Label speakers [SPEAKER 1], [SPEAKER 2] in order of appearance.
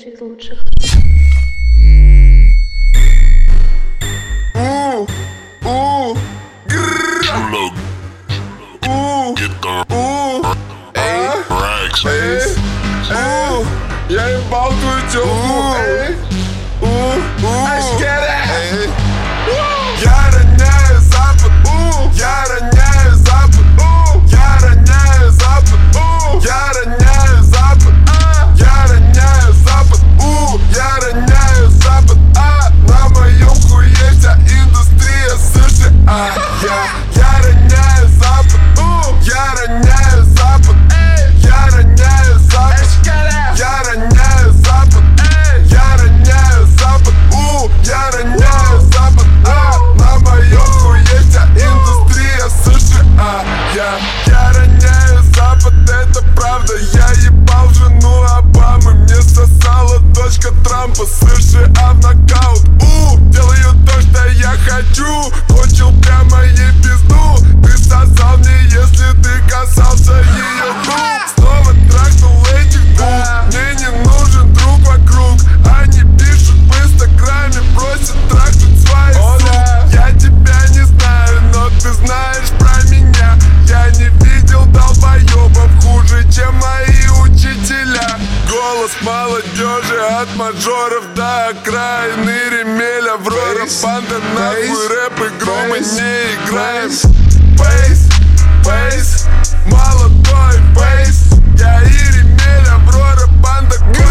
[SPEAKER 1] лучший из лучших.
[SPEAKER 2] Я ебал твою тёлку, я роняю запад, я роняю запад, я роняю запад, я роняю запад, я роняю запад, я роняю запад, на моем хуе вся индустрия США. Я роняю запад, я роняю запад, я роняю запад, я роняю запад, я роняю запад, я роняю запад, на моем хуе вся индустрия США. Я роняю запад, это правда. Я ебал жену Обамы, мне сосала дочка Трампа. США в нокаут, делаю то, что я хочу. Кончил прямо ей пизду. Ты сосал мне, если ты касался ее губ. Снова трахнул этих двух. Мне не нужен друг вокруг. Они пишут в инстаграме, просят трахнуть своих слуг. Я тебя не знаю, но ты знаешь про меня. Я не видел долбоебов хуже, чем мои учителя. Голос молодежи от мажоров до окраины Ремеля. Аврора, банда, нахуй рэп, игру мы не играем. Бейс, бейс, молодой бейс. Я и Ремель, Аврора, банда,